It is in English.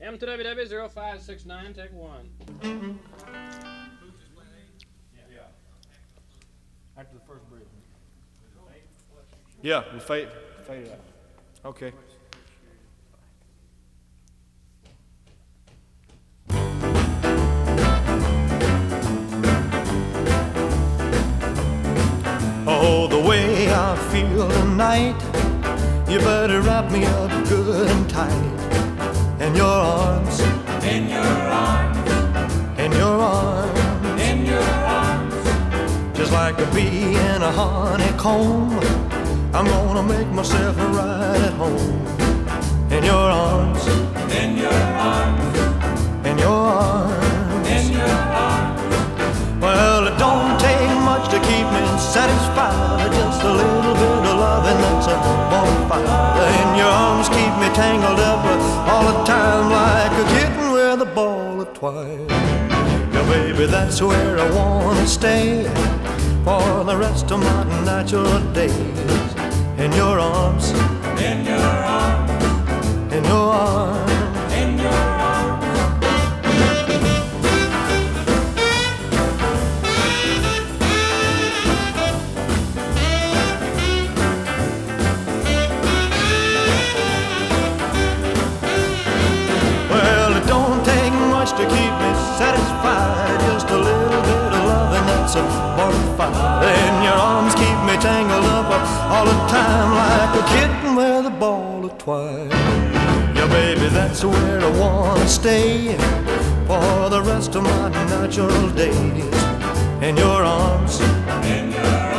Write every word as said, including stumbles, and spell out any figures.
M two W W zero five six nine, take one. Yeah. After the first break. Yeah, we fade, fade it out. Okay. Oh, the way I feel tonight, you better wrap me up good and tight. In your arms, In your arms, in your arms, in your arms, just like a bee in a honeycomb. I'm gonna make myself right at home. In your arms, in your arms, in your arms. in your arms. Well, it don't take much to keep me satisfied. Just a little bit of loving that's a bonfire. In your arms keep me tangled up all the time like a kitten with a ball of twine. Yeah, baby, that's where I wanna stay for the rest of my natural days. In your arms, In your arms, in your arms. in your arms. Well, it don't take much to keep me satisfied. Just a little bit of loving that's a bonfire. In your arms keep me tangled up all the time like a kitten with a ball of twine. Yeah, baby, that's where I wanna stay for the rest of my natural days. In your arms, In your